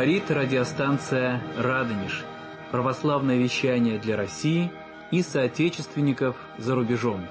Говорит радиостанция «Радонеж». Православное вещание для России и соотечественников за рубежом.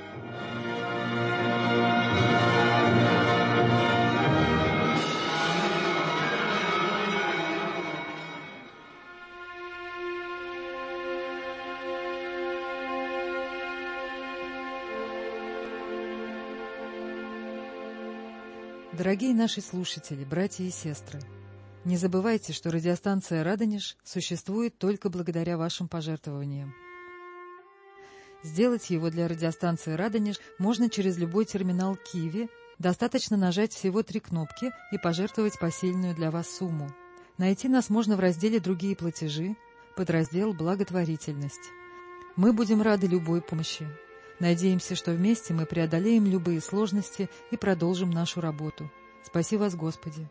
Дорогие наши слушатели, братья и сестры, не забывайте, что радиостанция «Радонеж» существует только благодаря вашим пожертвованиям. Сделать его для радиостанции «Радонеж» можно через любой терминал Киви, достаточно нажать всего 3 кнопки и пожертвовать посильную для вас сумму. Найти нас можно в разделе «Другие платежи», подраздел «Благотворительность». Мы будем рады любой помощи. Надеемся, что вместе мы преодолеем любые сложности и продолжим нашу работу. Спаси вас, Господи!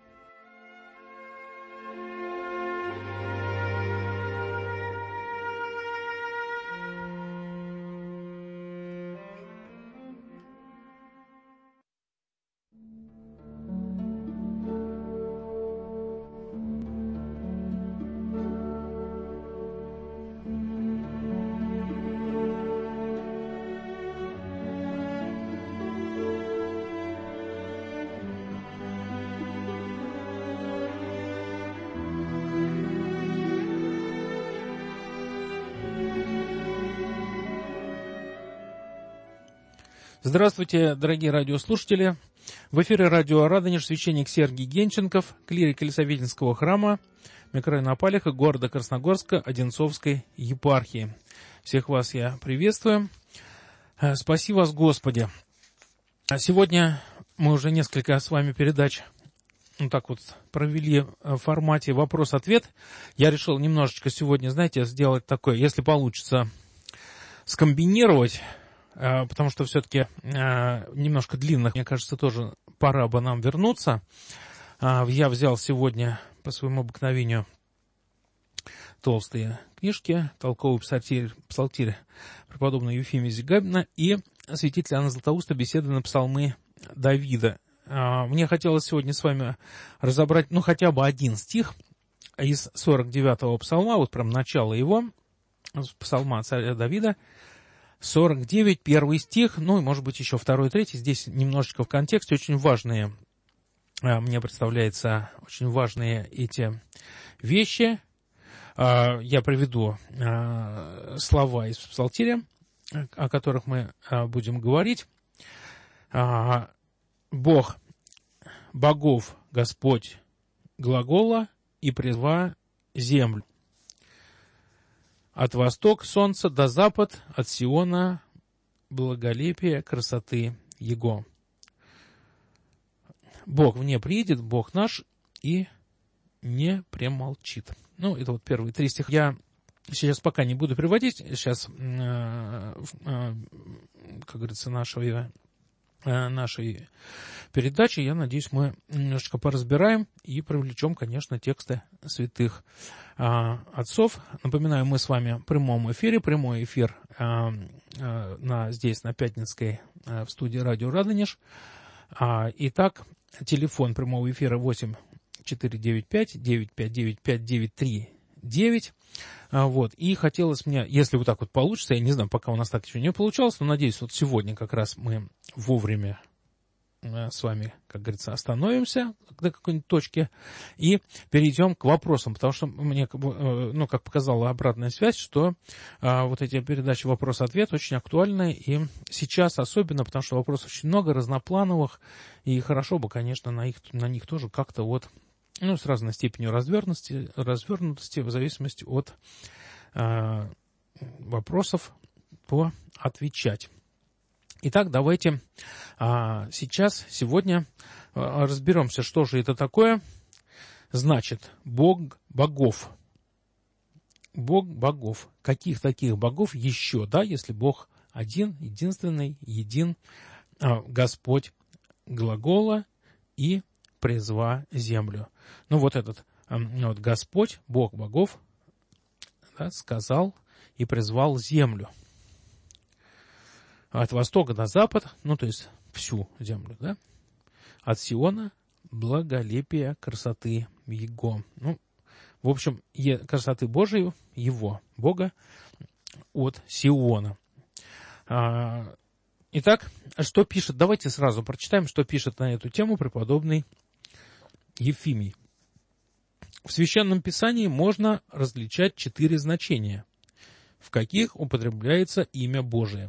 Здравствуйте, дорогие радиослушатели. В эфире радио «Радонеж», священник Сергий Генченков, клирик Елисаветинского храма, микрорайона Апалиха, города Красногорска, Одинцовской епархии. Всех вас я приветствую. Спаси вас, Господи. Сегодня мы уже несколько с вами передач провели в формате вопрос-ответ. Я решил немножечко сегодня, сделать такое, если получится, скомбинировать, потому что все-таки немножко длинных, мне кажется, тоже пора бы нам вернуться. Я взял сегодня по своему обыкновению толстые книжки, толковый псалтирь преподобного Ефимия Зигабина и святителя Иоанна Златоуста «Беседы на псалмы Давида». Мне хотелось сегодня с вами разобрать, хотя бы один стих из 49-го псалма, прям начало его, псалма царя Давида, 49, первый стих, и, может быть, еще 2 и 3. Здесь немножечко в контексте очень важные, мне представляется, очень важные эти вещи. Я приведу слова из псалтиря, о которых мы будем говорить. Бог богов, Господь глагола и призва землю. От востока солнца до запад, от Сиона благолепия красоты Его. Бог вне приидет, Бог наш, и не премолчит. Это первые 3 стиха. Я сейчас пока не буду приводить. Сейчас, как говорится, нашей передачи, я надеюсь, мы немножечко поразбираем и привлечем, конечно, тексты святых отцов. Напоминаю, мы с вами в прямом эфире, прямой эфир здесь, на Пятницкой, в студии радио «Радонеж». Итак, телефон прямого эфира 8-495-959-5939. И хотелось мне, если получится, я не знаю, пока у нас так еще не получалось, но надеюсь, сегодня как раз мы вовремя с вами, как говорится, остановимся до какой-нибудь точки и перейдем к вопросам, потому что мне, как показала обратная связь, что эти передачи «Вопрос-ответ» очень актуальны, и сейчас особенно, потому что вопросов очень много, разноплановых, и хорошо бы, конечно, на них тоже как-то с разной степенью развернутости в зависимости от вопросов поотвечать. Итак, давайте сегодня разберемся, что же это такое. Значит, Бог богов. Бог богов. Каких таких богов еще, если Бог один, единственный, един, Господь глагола и призва землю. Этот Господь, Бог богов, сказал и призвал землю. От востока до запада, то есть всю землю, от Сиона благолепия красоты Его. в общем, красоты Божией, его, Бога, от Сиона. Итак, что пишет? Давайте сразу прочитаем, что пишет на эту тему преподобный Ефимий. В Священном Писании можно различать 4 значения, в каких употребляется имя Божие.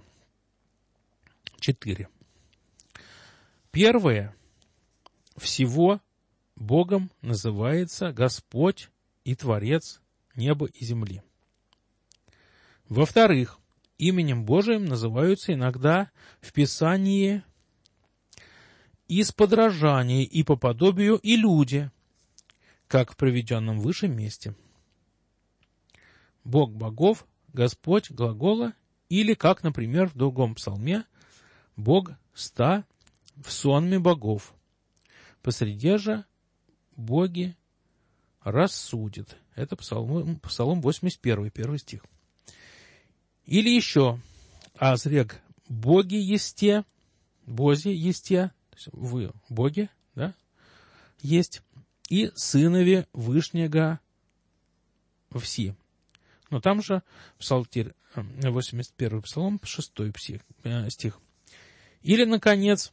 4. Первое. Всего Богом называется Господь и Творец неба и земли. Во-вторых, именем Божиим называются иногда в Писании из подражания и по подобию и люди, как в приведенном выше месте. Бог богов, Господь глагола, или, как, например, в другом псалме, Бог 100 в сонме богов, посреди же боги рассудит. Это Псалом 81, 1 стих. Или еще, Азрег, боги есте, бози есте, то есть вы боги, да, есть, и сынове Вышнего все. Но там же Псалтирь, 81 Псалом, 6 стих. Или, наконец,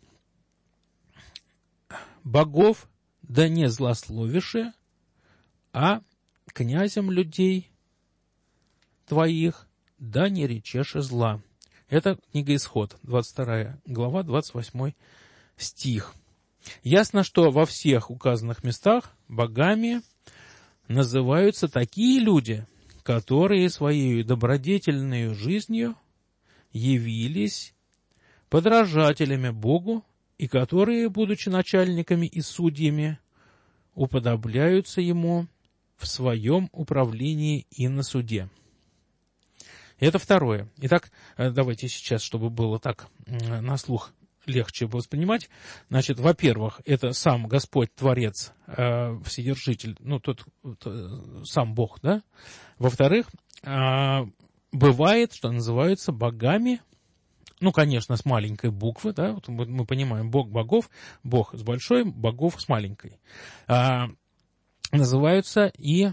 богов да не злословиши, а князем людей твоих да не речешь зла. Это книга Исход, 22 глава, 28 стих. Ясно, что во всех указанных местах богами называются такие люди, которые своей добродетельной жизнью явились подражателями Богу и которые, будучи начальниками и судьями, уподобляются Ему в своем управлении и на суде. Это второе. Итак, давайте сейчас, чтобы было так на слух легче воспринимать. Значит, во-первых, это сам Господь Творец, Вседержитель, тот сам Бог, да? Во-вторых, бывает, что называются богами, конечно, с маленькой буквы, да, вот мы понимаем, Бог богов, Бог с большой, богов с маленькой. Называются и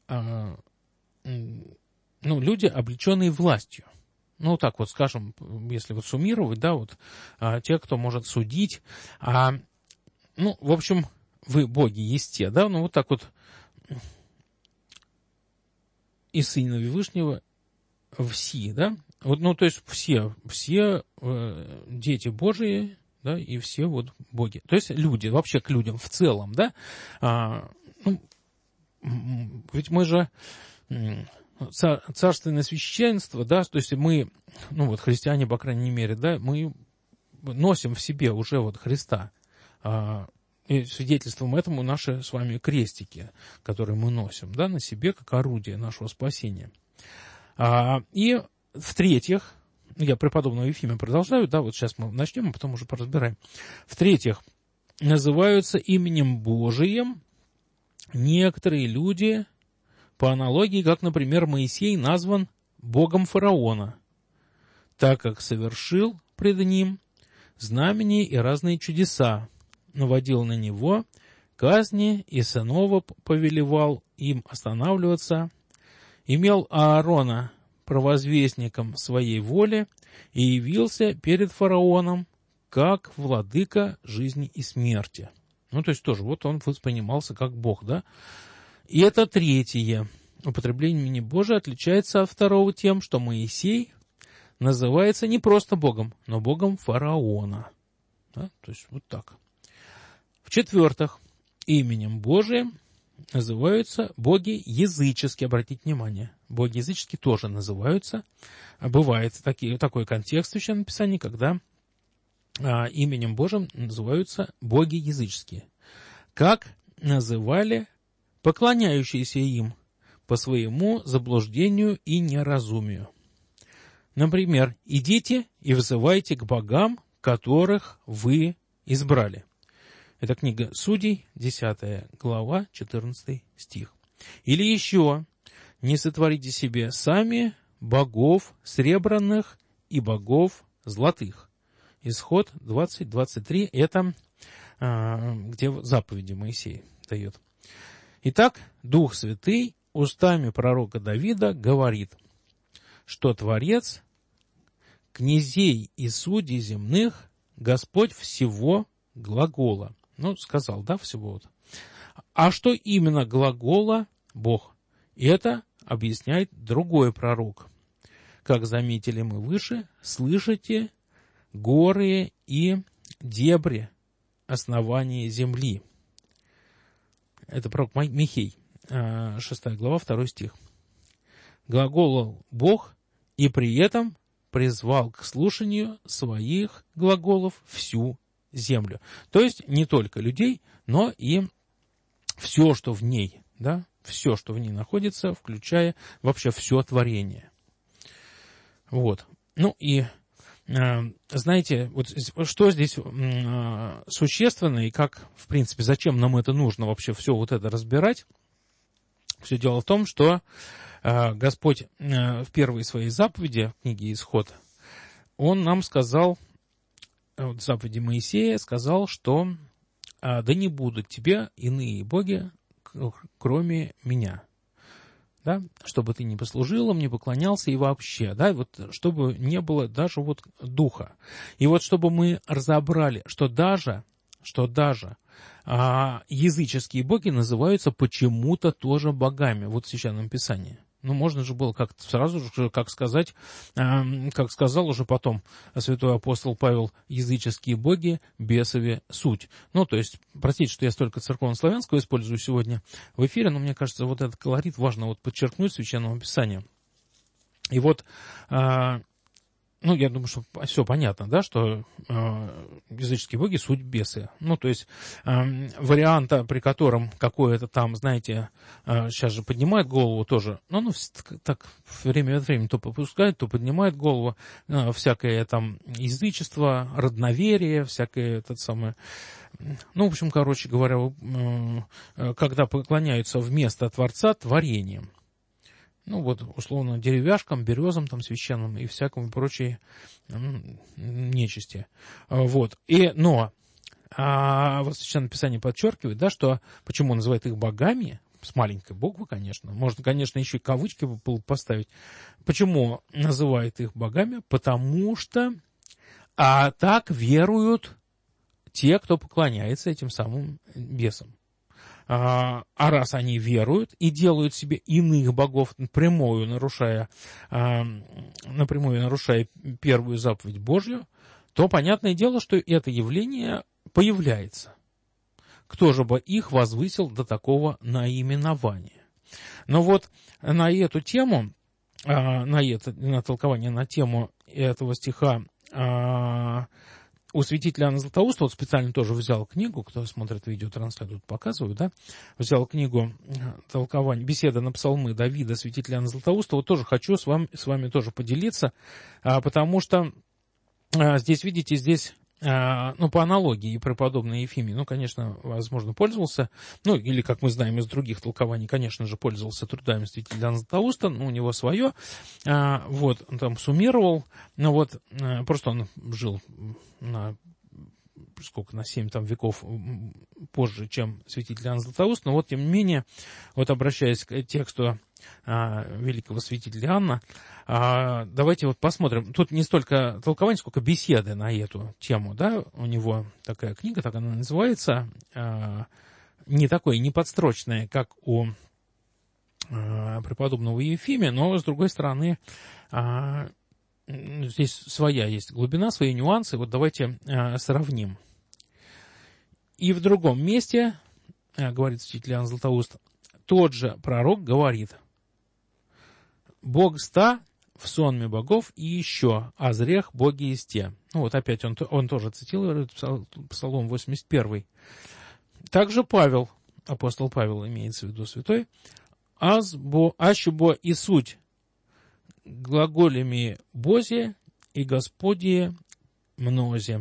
люди, облеченные властью. Так вот, скажем, если вот суммировать, да, вот те, кто может судить, в общем, вы боги есте, да, вот так вот, и сынове Вышнего все, да, вот, то есть все дети Божии, да, и все вот боги, то есть люди, вообще к людям в целом, да, ведь мы же царственное священство, да, то есть мы, христиане, по крайней мере, да, мы носим в себе уже вот Христа. И свидетельством этому наши с вами крестики, которые мы носим, да, на себе как орудие нашего спасения. И в-третьих, я преподобного Ефимия продолжаю, да, вот сейчас мы начнем, а потом уже поразбираем. В-третьих, называются именем Божиим некоторые люди, по аналогии, как, например, Моисей назван богом фараона, так как совершил пред ним знамения и разные чудеса, наводил на него казни и сынова повелевал им останавливаться, имел Аарона провозвестником своей воли и явился перед фараоном как владыка жизни и смерти. То есть тоже вот он воспринимался как Бог, да? И это третье. Употребление имени Божия отличается от второго тем, что Моисей называется не просто Богом, но Богом фараона. Да? То есть вот так. В-четвертых, именем Божиим называются боги языческие. Обратите внимание, боги языческие тоже называются. Бывает такой контекст в Священном Писании, когда именем Божиим называются боги языческие. Как называли поклоняющиеся им по своему заблуждению и неразумию. Например, «Идите и взывайте к богам, которых вы избрали». Это книга Судей, 10 глава, 14 стих. Или еще «Не сотворите себе сами богов сребряных и богов золотых». Исход 20-23, это где заповеди Моисей дает. Итак, Дух Святый устами пророка Давида говорит, что Творец князей и судей земных, Господь всего глагола. Сказал, да, всего вот. А что именно глагола Бог? Это объясняет другой пророк. Как заметили мы выше, слышите горы и дебри, основания земли. Это пророк Михей, 6 глава, 2 стих. Глаголал Бог, и при этом призвал к слушанию своих глаголов всю землю. То есть не только людей, но и все, что в ней, да, все, что в ней находится, включая вообще все творение. Вот. Знаете, вот что здесь существенно и как, в принципе, зачем нам это нужно вообще все вот это разбирать? Все дело в том, что Господь в первой своей заповеди, в книге Исход, Он нам сказал, в заповеди Моисея, сказал, что да не будут тебе иные боги, кроме меня. Да? Чтобы ты не послужил им, не поклонялся и вообще, да, вот, чтобы не было даже вот духа. И вот чтобы мы разобрали, что даже языческие боги называются почему-то тоже богами, вот в Священном Писании. Можно же было как-то сразу же, как сказал уже потом святой апостол Павел, языческие боги, бесове суть. То есть, простите, что я столько церковно-славянского использую сегодня в эфире, но мне кажется, вот этот колорит важно подчеркнуть в Священном Писании. И вот, я думаю, что все понятно, да, что языческие боги — суть бесы. То есть варианта, при котором какое-то там, знаете, сейчас же поднимает голову тоже, так время от времени то попускает, то поднимает голову, всякое там язычество, родноверие, всякое в общем, короче говоря, когда поклоняются вместо Творца творением. Условно, деревяшкам, березам там священным и всякому прочей нечисти. Вот. Но Священное Писание подчеркивает, да, что почему он называет их богами, с маленькой буквы, конечно, можно, конечно, еще и кавычки поставить. Почему называет их богами? Потому что так веруют те, кто поклоняется этим самым бесам. А раз они веруют и делают себе иных богов, напрямую нарушая первую заповедь Божью, то понятное дело, что это явление появляется. Кто же бы их возвысил до такого наименования? Но вот на эту тему, на толкование на тему этого стиха у святителя Иоанна Златоуста, специально тоже взял книгу, кто смотрит видеотрансляцию, показываю, да, взял книгу толкования, беседа на псалмы Давида, святителя Иоанна Златоуста, тоже хочу с вами тоже поделиться, потому что здесь, видите, по аналогии преподобный Ефимий, конечно, возможно, пользовался, или, как мы знаем из других толкований, конечно же, пользовался трудами святителя Иоанна Златоуста, у него свое, он там суммировал, просто он жил на 7 веков позже, чем святитель Иоанн Златоуст, но тем не менее, обращаясь к тексту великого святителя Иоанна, давайте посмотрим. Тут не столько толкования, сколько беседы на эту тему, да, у него такая книга, так она называется, не подстрочная, как у преподобного Ефимия, но, с другой стороны, здесь своя есть глубина, свои нюансы, давайте сравним. И в другом месте, говорит святитель Иоанн Златоуст, тот же пророк говорит: «Бог ста в сонме богов и еще, а зрех боги есть те». Опять он тоже цитирует Псалом 81. Также Павел, апостол Павел имеется в виду святой, «Ащебо и суть глаголями Бозе и Господи мнозе».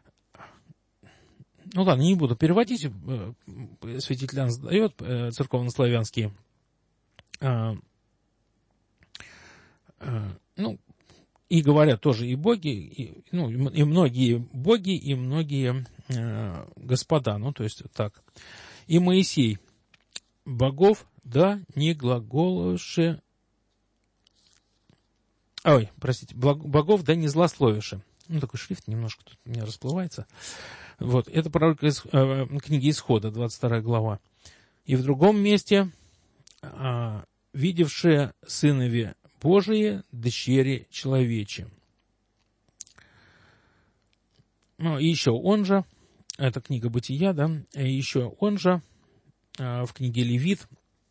Ладно, не буду переводить, святитель Иоанн задает церковнославянские, и говорят тоже и боги, и многие боги, и многие господа, то есть так. «И Моисей богов да не глаголоши... богов да не злословиши. Ну, такой шрифт немножко тут у меня расплывается. Вот, это пророк из книги Исхода, 22 глава. И в другом месте, видевшие сынове Божие, дщери человечи. Ну, и еще он же, это книга Бытия, да, и еще он же в книге Левит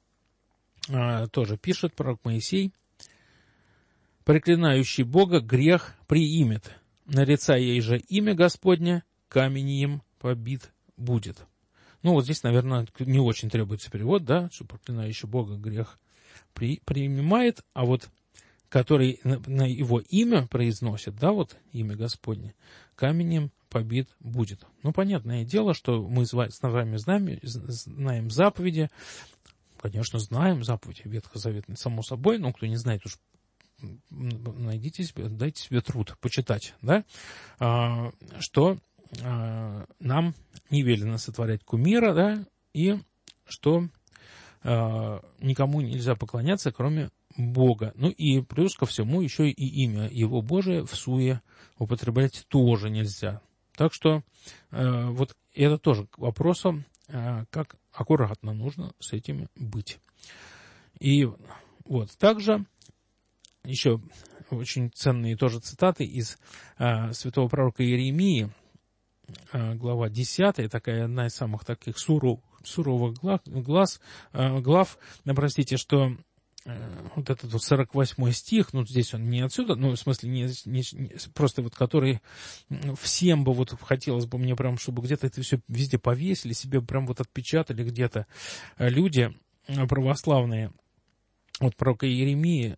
тоже пишет, пророк Моисей: «Проклинающий Бога грех приимет, нарицая ей же имя Господне, каменем побит будет». Ну, вот здесь, наверное, не очень требуется перевод, да, что проклинающий Бога грех принимает, а вот который на его имя произносит, да, вот имя Господне, каменем побит будет. Ну, понятное дело, что мы с вами знаем заповеди, конечно, знаем заповеди Ветхозаветные, само собой, но кто не знает, уж найдите себе, дайте себе труд почитать, да, что нам не велено сотворять кумира, да, и что никому нельзя поклоняться, кроме Бога. Ну и плюс ко всему еще и имя Его Божие всуе употреблять тоже нельзя. Так что вот это тоже к вопросу, как аккуратно нужно с этим быть. И вот также еще очень ценные тоже цитаты из святого пророка Иеремии, глава 10, такая одна из самых таких суровых глав, простите, что вот этот вот 48 стих, ну, здесь он не отсюда, ну, в смысле, не просто вот который всем бы вот хотелось бы мне прям, чтобы где-то это все везде повесили, себе прям вот отпечатали где-то люди православные. Вот пророка Иеремии,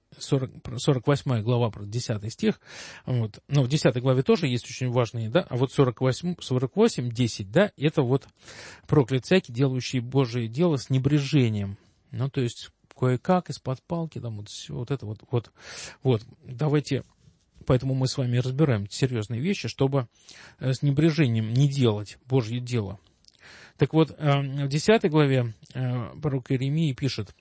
48 глава, 10 стих, вот, ну, в 10 главе тоже есть очень важные, да, а вот 48, 10, да, это вот проклят всякий, делающий Божие дело с небрежением, ну, то есть кое-как, из-под палки, там, вот все вот это вот, давайте, поэтому мы с вами разбираем серьезные вещи, чтобы с небрежением не делать Божье дело. Так вот, в 10 главе пророк Иеремии пишет: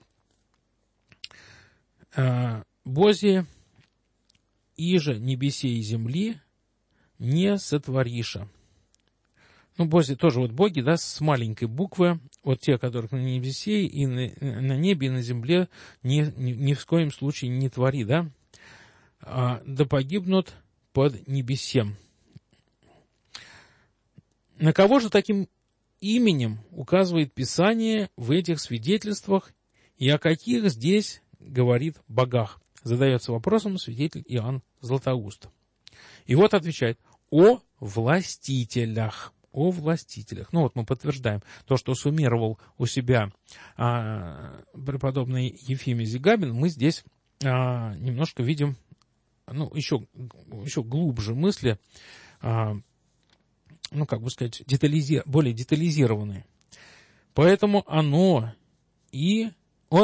«Бози, иже небесей и земли не сотвориша». Ну, бози тоже вот боги, да, с маленькой буквы, вот те, которых на небесе и на небе, и на земле ни в коем случае не твори, да, да погибнут под небесем. На кого же таким именем указывает Писание в этих свидетельствах и о каких здесь говорит богах? Задается вопросом свидетель Иоанн Златоуст. И вот отвечает: о властителях. О властителях. Ну вот мы подтверждаем то, что суммировал у себя преподобный Ефимий Зигабин, мы здесь немножко видим, ну, еще глубже мысли, ну, как бы сказать, более детализированные. Поэтому оно и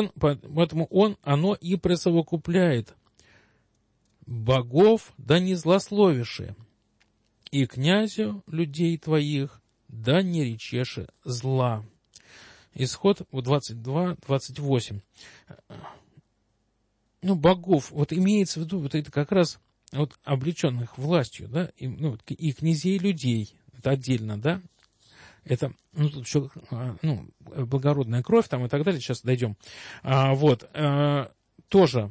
присовокупляет богов да не злословиши, и князю людей твоих да не речеши зла. Исход 22-28. Ну, богов, вот имеется в виду, вот это как раз вот облеченных властью, да, и князей людей, это отдельно, да, это, ну, тут еще, ну, благородная кровь там и так далее, сейчас дойдем. Тоже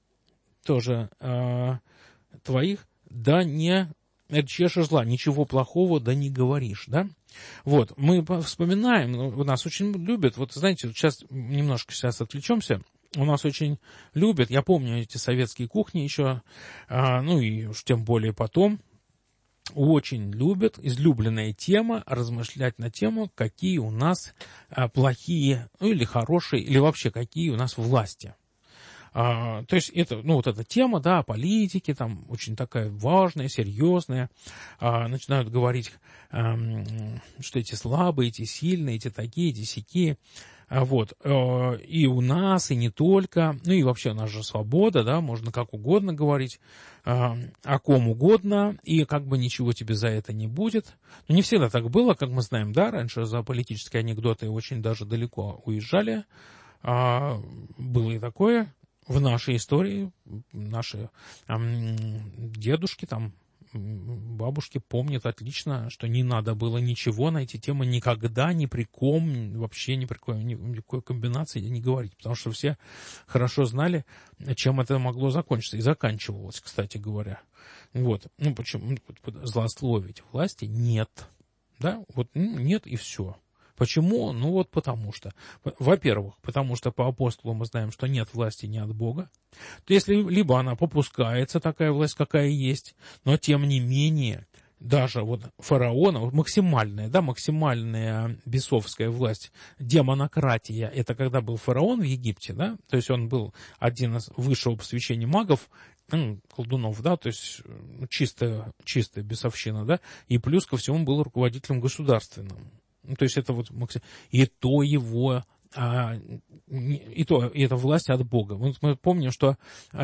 твоих да не речеши зла, ничего плохого да не говоришь, да. Вот, мы вспоминаем, нас очень любят, вот знаете, сейчас немножко отвлечемся, у нас очень любят, я помню эти советские кухни еще, ну и уж тем более потом, очень любят, излюбленная тема, размышлять на тему, какие у нас плохие, ну или хорошие, или вообще какие у нас власти. То есть это, ну, вот эта тема, да, политики, там очень такая важная, серьезная. Начинают говорить, что эти слабые, эти сильные, эти такие, эти сякие. Вот. И у нас, и не только. Ну и вообще у нас же свобода, да, можно как угодно говорить, о ком угодно, и как бы ничего тебе за это не будет. Но не всегда так было, как мы знаем, да, раньше за политические анекдоты очень даже далеко уезжали. было и такое в нашей истории. Наши дедушки, там, бабушки помнят отлично, что не надо было ничего на эти темы никогда, ни при ком, вообще ни при какой комбинации не говорить, потому что все хорошо знали, чем это могло закончиться. И заканчивалось, кстати говоря. Вот. Ну, почему? Злословить власти нет. Да? Вот нет и все. Почему? Ну вот потому что. Во-первых, потому что по апостолу мы знаем, что нет власти не от Бога. То если либо она попускается, такая власть, какая есть, но тем не менее, даже вот фараона, максимальная бесовская власть, демонократия, это когда был фараон в Египте, да, то есть он был один из высшего посвящения магов, колдунов, да, то есть чистая бесовщина, да, и плюс ко всему был руководителем государственным. Ну, то есть это вот и то его, и эта власть от Бога. Вот мы помним, что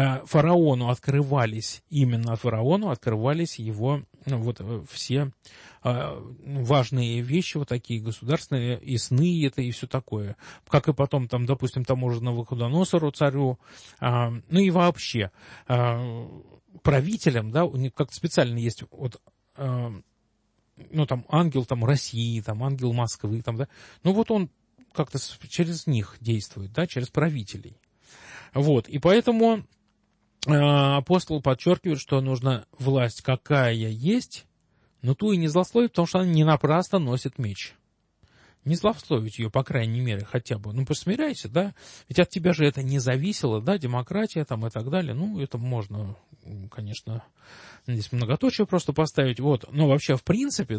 именно фараону открывались его все важные вещи, вот такие государственные, и сны это, и все такое. Как и потом, там, допустим, тому же Навуходоносору, царю, ну и вообще правителям, да, у них как-то специально есть вот... ну, там, ангел там, России, там, ангел Москвы, там, да, ну, вот он как-то через них действует, да, через правителей. Вот, и поэтому апостол подчеркивает, что нужна власть какая есть, но ту и не злословить, потому что она не напрасно носит меч. Не злословить ее, по крайней мере, хотя бы. Ну, посмиряйся, да, ведь от тебя же это не зависело, да, демократия там и так далее. Ну, это можно, конечно, здесь многоточие просто поставить, вот. Но вообще, в принципе,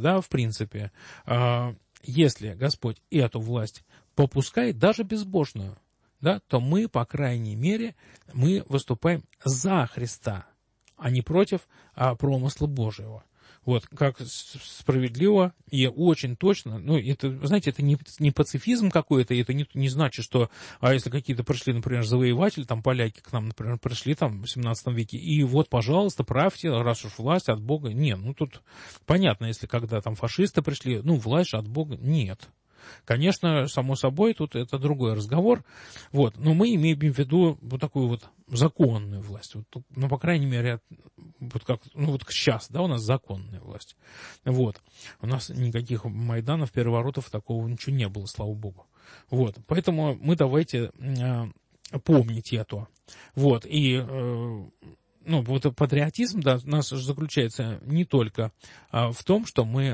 если Господь эту власть попускает, даже безбожную, да, то мы, по крайней мере, мы выступаем за Христа, а не против промысла Божьего. Вот, как справедливо и очень точно, ну, это, знаете, это не пацифизм какой-то, это не значит, что, если какие-то пришли, например, завоеватели, там, поляки к нам, например, пришли, там, в 17 веке, и вот, пожалуйста, правьте, раз уж власть от Бога, нет, ну, тут понятно, если когда там фашисты пришли, ну, власть от Бога, нет. Конечно, само собой, тут это другой разговор, вот, но мы имеем в виду вот такую вот законную власть, вот, ну, по крайней мере, вот как, ну, вот сейчас, да, у нас законная власть, вот, у нас никаких майданов, переворотов, такого ничего не было, слава богу, вот, поэтому мы давайте помнить это, вот, и... ну, вот патриотизм, да, у нас заключается не только в том, что мы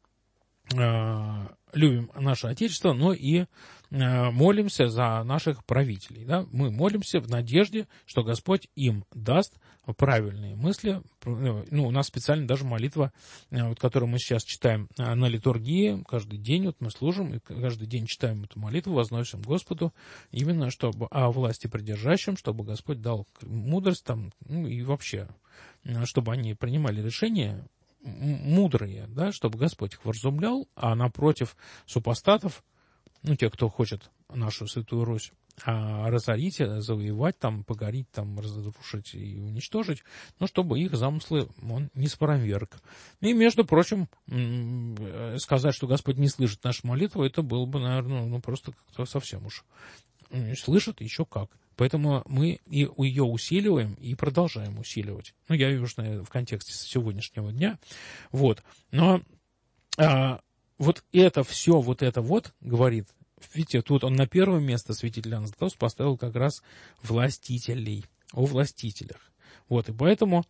любим наше Отечество, но и молимся за наших правителей. Да? Мы молимся в надежде, что Господь им даст правильные мысли. Ну, у нас специально даже молитва, вот, которую мы сейчас читаем на литургии, каждый день вот мы служим, и каждый день читаем эту молитву, возносим Господу, именно чтобы о власти придержащим, чтобы Господь дал мудрость там, ну, и вообще, чтобы они принимали решения мудрые, да, чтобы Господь их вразумлял, а напротив супостатов, ну, те, кто хочет нашу Святую Русь разорить, завоевать, там, погорить, там, разрушить и уничтожить, но чтобы их замыслы он не спроверг. И, между прочим, сказать, что Господь не слышит нашу молитву, это было бы, наверное, ну, просто как-то совсем уж. Слышит еще как. Поэтому мы и ее усиливаем и продолжаем усиливать. Ну, я вижу, в контексте сегодняшнего дня. Вот. Но вот это все, вот это вот, говорит, видите, тут он на первое место святитель Иоанн Златоуст поставил как раз властителей, о властителях. Вот, и поэтому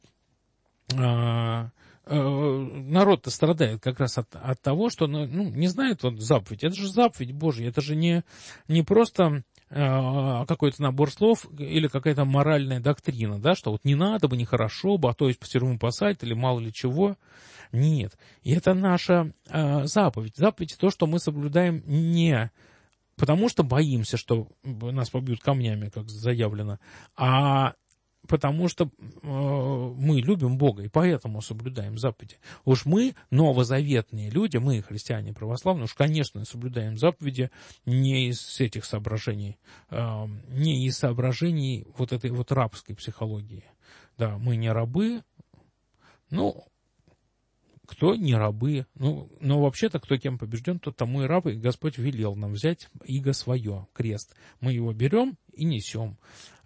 народ-то страдает как раз от того, что, ну, не знает вот заповедь. Это же заповедь Божья, это же не просто какой-то набор слов или какая-то моральная доктрина, да, что вот не надо бы, нехорошо бы, а то есть по тюрьму посадить или мало ли чего. Нет. И это наша заповедь. Заповедь то, что мы соблюдаем не потому, что боимся, что нас побьют камнями, как заявлено, а потому что мы любим Бога, и поэтому соблюдаем заповеди. Уж мы, новозаветные люди, мы, христиане православные, уж, конечно, соблюдаем заповеди не из этих соображений, не из соображений вот этой вот рабской психологии. Да, мы не рабы, ну, кто не рабы. Но вообще-то, кто кем побежден, тот тому и раб, и Господь велел нам взять иго свое, крест. Мы его берем и несем.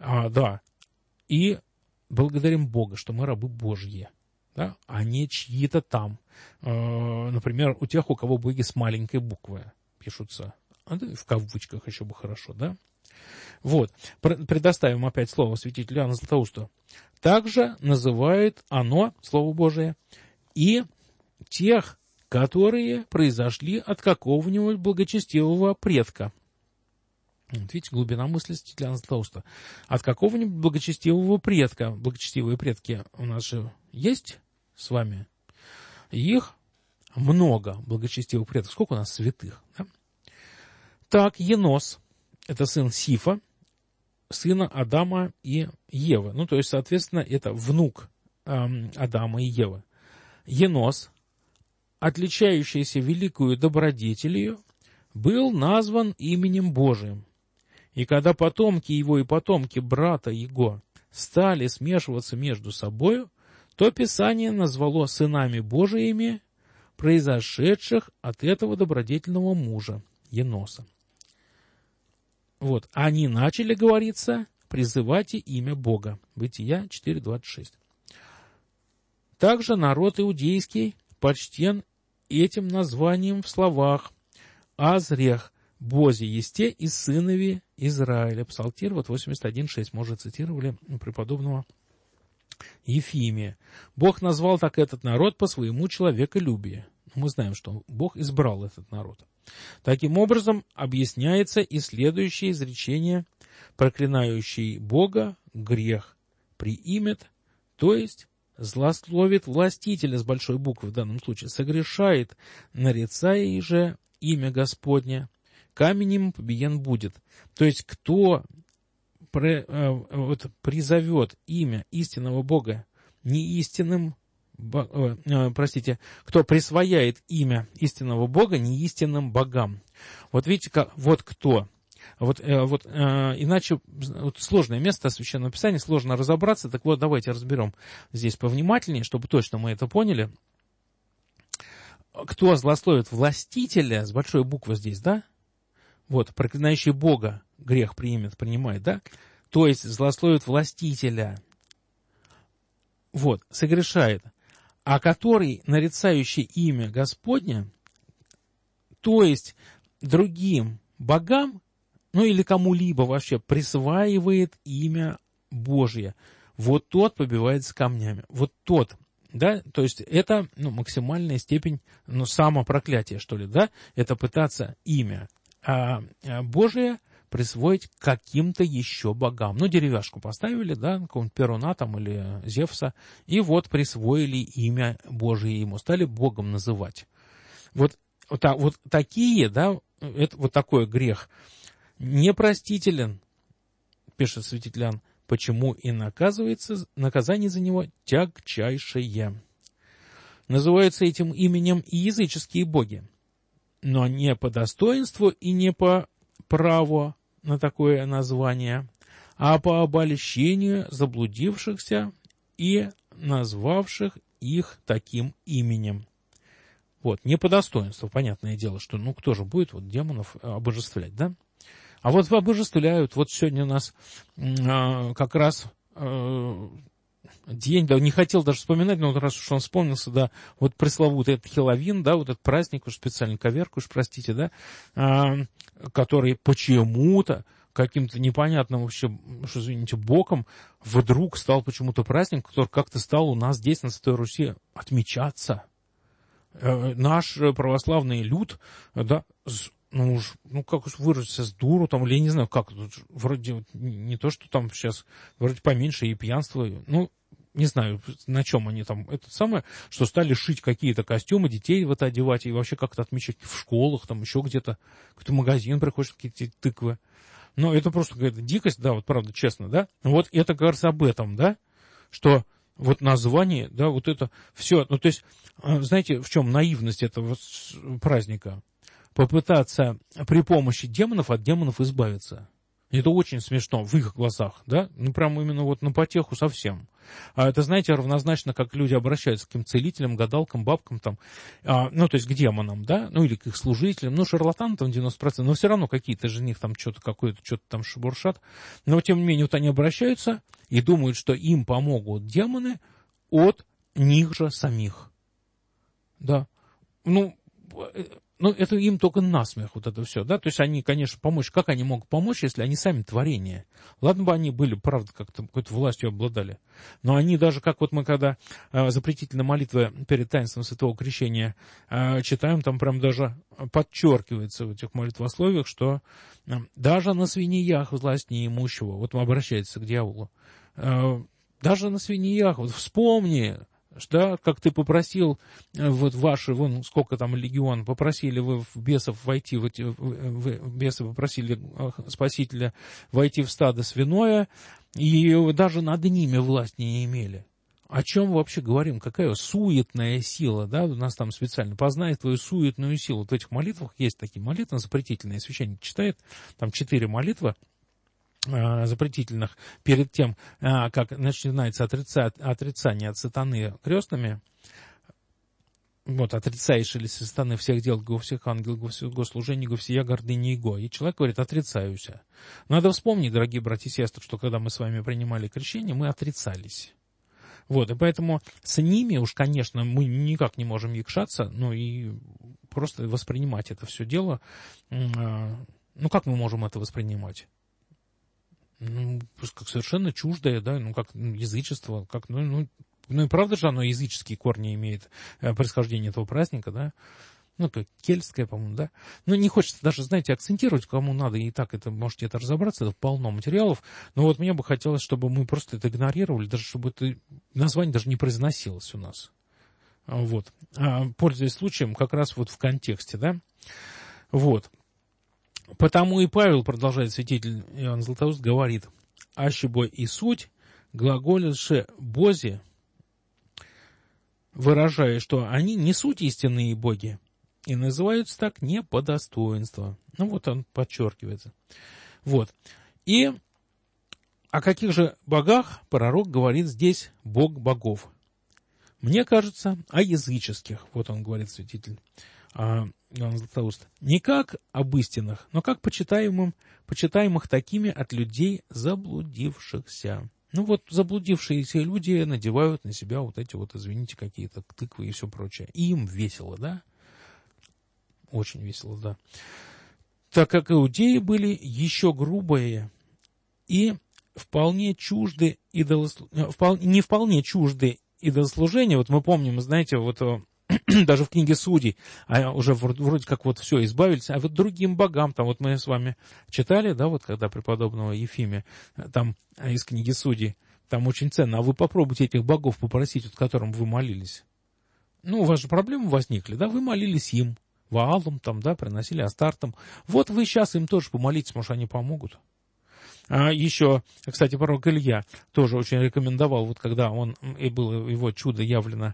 И благодарим Бога, что мы рабы Божьи, да, а не чьи-то там. Например, у тех, у кого боги с маленькой буквы пишутся. В кавычках еще бы хорошо, да? Вот. Предоставим опять слово святителю Иоанну Златоусту. Также называет оно, Слово Божие, и тех, которые произошли от какого-нибудь благочестивого предка. Вот видите, глубина мысли святителя Иоанна Златоуста. От какого-нибудь благочестивого предка. Благочестивые предки у нас же есть с вами. Их много, благочестивых предков. Сколько у нас святых? Да? Так, Енос, это сын Сифа, сына Адама и Евы. То есть, соответственно, это внук Адама и Евы. Енос, отличающийся великою добродетелью, был назван именем Божиим. И когда потомки его и потомки брата его стали смешиваться между собою, то Писание назвало сынами Божиими произошедших от этого добродетельного мужа, Еноса. Вот, они начали, говорится, призывать имя Бога. Бытия 4:26. Также народ иудейский почтен этим названием в словах «Азрех Бозе есте и сынови Израиля». Псалтирь 81:6. Мы уже цитировали преподобного Ефимия. Бог назвал так этот народ по своему человеколюбию. Мы знаем, что Бог избрал этот народ. Таким образом, объясняется и следующее изречение: проклинающий Бога грех приимет, то есть злословит властителя с большой буквы в данном случае, согрешает, нарицая же имя Господне, каменем побиен будет. То есть, кто призовет имя истинного Бога неистинным, кто присвояет имя истинного Бога неистинным богам. Вот видите, вот кто. Иначе сложное место Священного Писания, сложно разобраться. Так вот, давайте разберем здесь повнимательнее, чтобы точно мы это поняли. Кто злословит властителя, с большой буквы здесь, да? Вот, проклинающий Бога грех принимает, да? То есть злословит властителя. Вот, согрешает. А который, нарицающий имя Господне, то есть другим богам, или кому-либо вообще присваивает имя Божье, вот тот побивается камнями. Вот тот, да, то есть это, максимальная степень, самопроклятия, что ли, да, это пытаться имя Божие присвоить каким-то еще богам. Деревяшку поставили, да, какого-нибудь Перуна там или Зевса, и вот присвоили имя Божие ему, стали Богом называть. Вот такие, да, это вот такой грех непростителен, пишет святитель Иоанн, почему и наказание за него тягчайшее. Называются этим именем и языческие боги, но не по достоинству и не по праву на такое название, а по обольщению заблудившихся и назвавших их таким именем. Вот, не по достоинству, понятное дело, что, кто же будет демонов обожествлять, да? А вот обожествляют, вот сегодня у нас как раз день, да, не хотел даже вспоминать, но раз уж он вспомнился, да, вот пресловутый этот Хеллоуин, да, вот этот праздник, уж специальный коверк, уж простите, да, который почему-то каким-то непонятным вообще, что, извините, боком вдруг стал почему-то праздник, который как-то стал у нас здесь, на Святой Руси, отмечаться. Наш православный люд, да, как уж выразиться, с дуру, там, или я не знаю, как, вроде не то, что там сейчас, вроде поменьше и пьянство, не знаю, на чем они там, это самое, что стали шить какие-то костюмы, детей в это одевать, и вообще как-то отмечать в школах, там, еще где-то, какой-то магазин приходишь, какие-то тыквы. Но это просто какая-то дикость, да, вот правда, честно, да. Вот это, кажется, об этом, да, что вот название, да, вот это все, то есть, знаете, в чем наивность этого праздника? Попытаться при помощи демонов от демонов избавиться. Это очень смешно в их глазах, да? Ну, прям именно вот на потеху совсем. А это, знаете, равнозначно, как люди обращаются к каким целителям, гадалкам, бабкам там, ну, то есть к демонам, да, ну, или к их служителям, ну, шарлатанам там 90%, но все равно какие-то же них там что-то там шебуршат. Но, тем не менее, вот они обращаются и думают, что им помогут демоны от них же самих. Да. Ну, это им только насмех, вот это все, да, то есть они, конечно, помочь, как они могут помочь, если они сами творение? Ладно бы они были, правда, как-то какой-то властью обладали, но они даже, как вот мы когда запретительные молитвы перед таинством Святого Крещения читаем, там прям даже подчеркивается в этих молитвословиях, что даже на свиньях власть неимущего, вот он обращается к дьяволу, даже на свиньях, вот вспомни, да, как ты попросил, вот ваши, вон сколько там легион, попросили вы в бесов войти, бесы попросили Спасителя войти в стадо свиное, и даже над ними власть не имели. О чем вообще говорим? Какая суетная сила, да, у нас там специально познай твою суетную силу. Вот в этих молитвах есть такие молитвы запретительные, священник читает, там 4 молитвы запретительных перед тем, как начинается отрицание от сатаны крестными. Вот, отрицаешь ли со стороны всех дел, всех ангелов, всего служения, всея гордыни его. И человек говорит, отрицаюся. Надо вспомнить, дорогие братья и сестры, что когда мы с вами принимали крещение, мы отрицались. Вот, и поэтому с ними уж, конечно, мы никак не можем якшаться, ну и просто воспринимать это все дело. Ну, как мы можем это воспринимать? Ну, как совершенно чуждое, да, ну, как язычество, как, ну и правда же оно языческие корни имеет, происхождение этого праздника, да, ну, как кельтское, по-моему, да. Но не хочется даже, знаете, акцентировать, кому надо, и так это, можете это разобраться, это полно материалов, но вот мне бы хотелось, чтобы мы просто это игнорировали, даже чтобы это название даже не произносилось у нас. Вот. Пользуясь случаем, как раз вот в контексте, да, вот. Потому и Павел, продолжает святитель Иоанн Златоуст, говорит, «Ащебо и суть, глаголеше Бозе, выражая, что они не суть истинные боги, и называются так не по достоинству». Ну вот он подчеркивается. Вот. И о каких же богах пророк говорит здесь Бог богов? Мне кажется, о языческих, вот он говорит, святитель Иоанн Златоуст, не как об истинных, но как почитаемых такими от людей заблудившихся. Ну вот заблудившиеся люди надевают на себя вот эти вот, извините, какие-то тыквы и все прочее. И им весело, да? Очень весело, да. Так как иудеи были еще грубые и вполне чужды не вполне чужды идолослужения. Вот мы помним, знаете, вот даже в книге Судей, уже вроде как вот все, избавились, а вот другим богам, там вот мы с вами читали, да, вот когда преподобного Ефимия, там из книги Судей, там очень ценно, а вы попробуйте этих богов попросить, вот которым вы молились. Ну, у вас же проблемы возникли, да, вы молились им, Ваалом там, да, приносили Астартам. Вот вы сейчас им тоже помолитесь, может, они помогут. Еще, кстати, пророк Илья тоже очень рекомендовал, вот когда и было его чудо явлено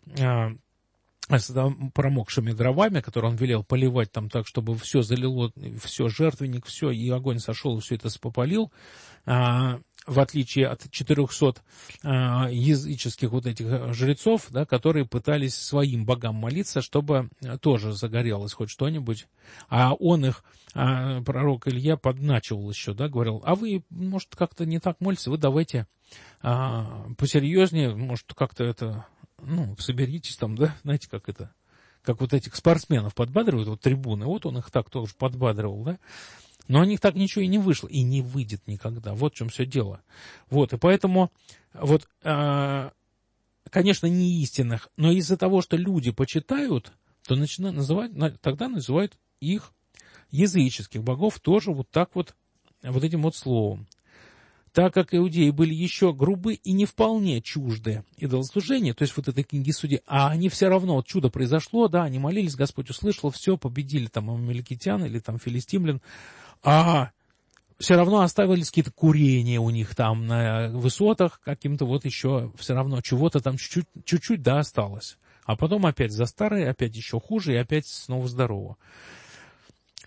с промокшими дровами, которые он велел поливать там так, чтобы все залило, все, жертвенник, все, и огонь сошел, и все это спопалил, в отличие от 400 языческих вот этих жрецов, да, которые пытались своим богам молиться, чтобы тоже загорелось хоть что-нибудь, а он их, пророк Илья, подначивал еще, да, говорил, а вы, может, как-то не так молитесь, вы давайте посерьезнее, может, как-то это, ну, соберитесь там, да, знаете, как это, как вот этих спортсменов подбадривают, вот трибуны, вот он их так тоже подбадривал, да, но у них так ничего и не вышло, и не выйдет никогда. Вот в чем все дело. Вот, и поэтому, вот, конечно, не истинных, но из-за того, что люди почитают, то тогда называют их языческих богов тоже вот так вот этим вот словом. Так как иудеи были еще грубы и не вполне чужды идолослужения, то есть вот этой книги Судей, а они все равно, вот чудо произошло, да, они молились, Господь услышал, все, победили там амаликитян или там филистимлян, а все равно оставались какие-то курения у них там на высотах, каким-то вот еще все равно чего-то там чуть-чуть, да, осталось. А потом опять за старое, опять еще хуже и опять снова здорово.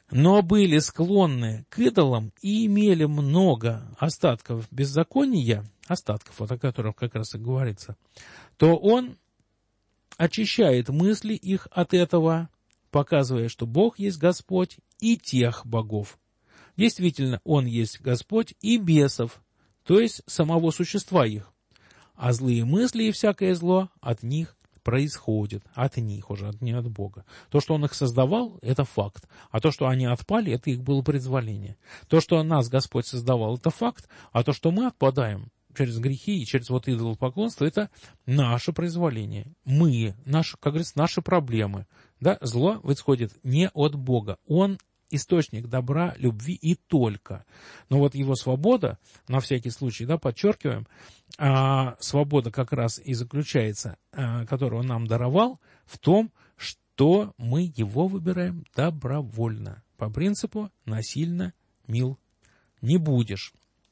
но были склонны к идолам и имели много остатков беззакония, остатков, вот о которых как раз и говорится, то он очищает мысли их от этого, показывая, что Бог есть Господь и тех богов. Действительно, Он есть Господь и бесов, то есть самого существа их. А злые мысли и всякое зло от них происходит, от них уже, не от Бога. То, что Он их создавал, это факт. А то, что они отпали, это их было произволение. То, что нас Господь создавал, это факт. А то, что мы отпадаем через грехи и через вот идолопоклонство, это наше произволение. Мы, как говорится, наши проблемы. Да? Зло исходит не от Бога. Он источник добра, любви и только. Но вот его свобода, на всякий случай, да, подчеркиваем, свобода как раз и заключается, которую он нам даровал, в том, что мы его выбираем добровольно. По принципу «насильно мил не будешь».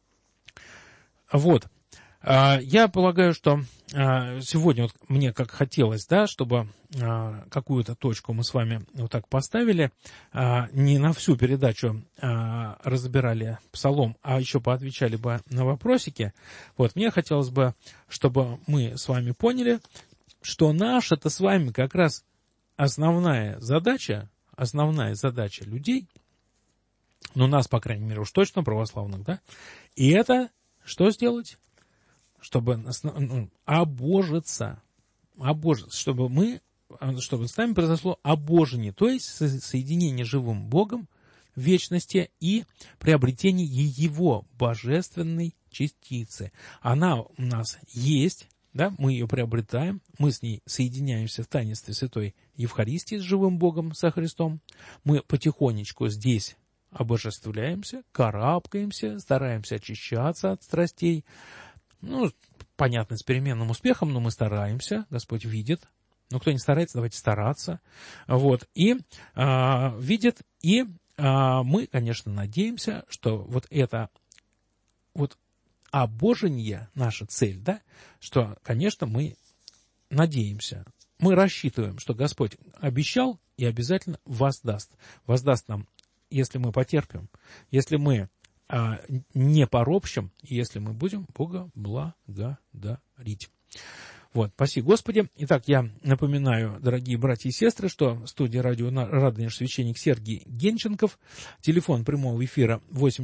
Вот. Я полагаю, что сегодня вот мне как хотелось, да, чтобы какую-то точку мы с вами вот так поставили, не на всю передачу разбирали Псалом, а еще поотвечали бы на вопросики. Вот, мне хотелось бы, чтобы мы с вами поняли, что наша-то с вами как раз основная задача людей, ну, нас, по крайней мере, уж точно православных, да, и это что сделать? Чтобы обожиться, чтобы с нами произошло обожение, то есть соединение с живым Богом в вечности и приобретение Его божественной частицы. Она у нас есть, да, мы ее приобретаем, мы с ней соединяемся в таинстве Святой Евхаристии с живым Богом, со Христом. Мы потихонечку здесь обожествляемся, карабкаемся, стараемся очищаться от страстей. Ну, понятно, с переменным успехом, но мы стараемся, Господь видит. Но кто не старается, давайте стараться. Вот, и видит, и мы, конечно, надеемся, что вот это вот обожение, наша цель, да, что, конечно, мы надеемся, мы рассчитываем, что Господь обещал и обязательно воздаст. Воздаст нам, если мы потерпим, если мы не поропщим, если мы будем Бога благодарить. Вот, спаси Господи. Итак, я напоминаю, дорогие братья и сестры, что в студии радио Радонеж священник Сергий Генченков. Телефон прямого эфира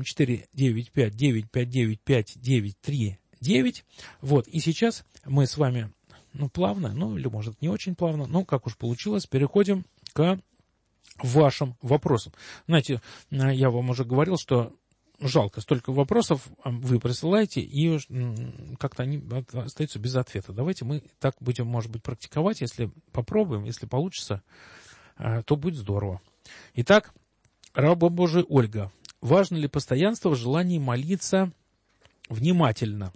8495-959-5939. Вот, и сейчас мы с вами, плавно, или, может, не очень плавно, но как уж получилось, переходим к вашим вопросам. Знаете, я вам уже говорил, что жалко, столько вопросов вы присылаете, и как-то они остаются без ответа. Давайте мы так будем, может быть, практиковать. Если попробуем, если получится, то будет здорово. Итак, раба Божия Ольга. Важно ли постоянство в желании молиться внимательно?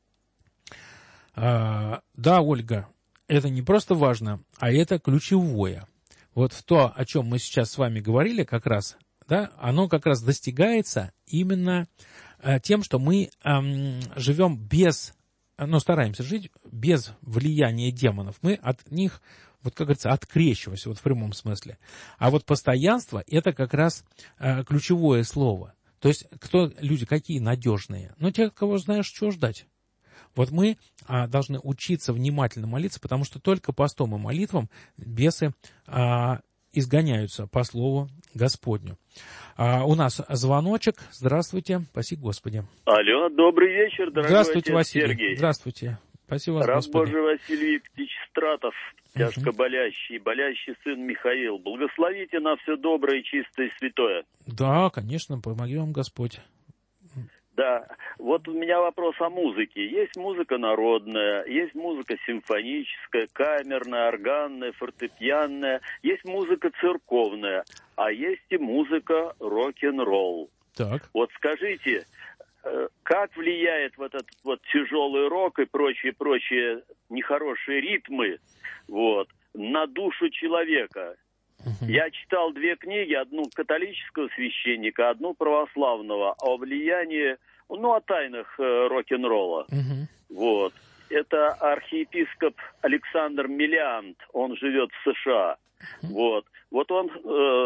Да, Ольга, это не просто важно, а это ключевое. Вот в то, о чем мы сейчас с вами говорили как раз, да, оно как раз достигается именно тем, что мы живем стараемся жить без влияния демонов. Мы от них, вот как говорится, открещиваемся, вот в прямом смысле. А вот постоянство – это как раз ключевое слово. То есть, люди какие надежные? Те, кого знаешь, чего ждать. Вот мы должны учиться внимательно молиться, потому что только постом и молитвам бесы изгоняются по слову Господню. У нас звоночек. Здравствуйте. Спаси Господи. Алло, добрый вечер, дорогой Здравствуйте, отец Василий. Сергей. Здравствуйте. Спасибо вас, Раб Господи. Божий Василий Викторович Стратов, тяжко болящий сын Михаил. Благословите на все доброе, чистое и святое. Да, конечно, помоги вам Господь. Да, вот у меня вопрос о музыке. Есть музыка народная, есть музыка симфоническая, камерная, органная, фортепианная, есть музыка церковная, а есть и музыка рок-н-ролл. Так. Вот скажите, как влияет вот этот вот тяжелый рок и прочие нехорошие ритмы на душу человека? Я читал 2 книги, одну католического священника, одну православного, о влиянии, о тайнах рок-н-ролла. Это архиепископ Александр Миллиант, он живет в США. Вот он